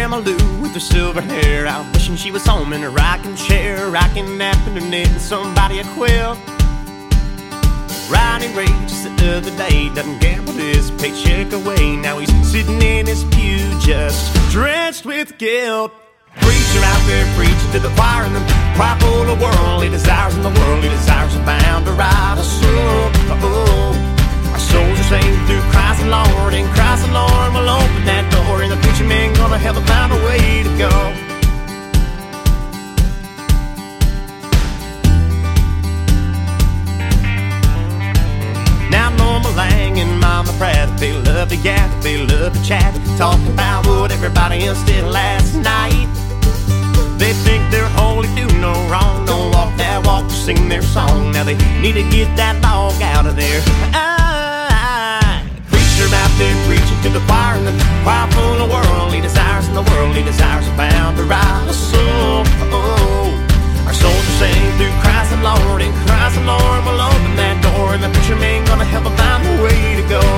Grandma Lou with her silver hair, out wishing she was home in a rocking chair, rocking, napping, or knitting somebody a quilt. Ronnie Ray just the other day doesn't gamble his paycheck away. Now he's sitting in his pew just drenched with guilt. Preacher out there preaching to the choir in the choir full of worldly desires, in the worldly desires are bound to ride us up. Our souls are saved through Christ the Lord, and Christ the Lord will open that door, and the preacher man gonna help him find a way to go. Now Norma Lang and Mama Pratt, they love to yap, they love to chat, talk about what everybody else did last night. They think they're holy, do no wrong, don't walk that walk, sing their song. Now they need to get that log out of there. Preacher out there preaching to the choir, and the choir full of worldly desires, and the worldly desires are bound to rise us up. Our souls are saved through Christ the Lord, and Christ the Lord will open that door, and the preacher man gonna help him find the way to go.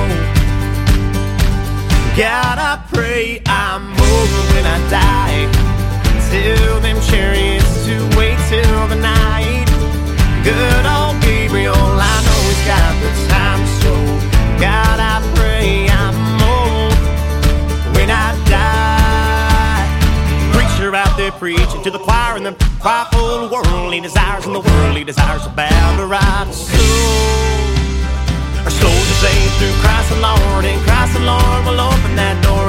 God, I pray I'm over when I die. Tell them chariots to wait till the night. Good old Gabriel, I know he's got the time, so God, I pray I'm old when I die. Preacher out there preaching to the choir, and the choir full of worldly desires, and the worldly desires are bound to ride us soul. Our souls are saved through Christ the Lord, and Christ the Lord will open that door,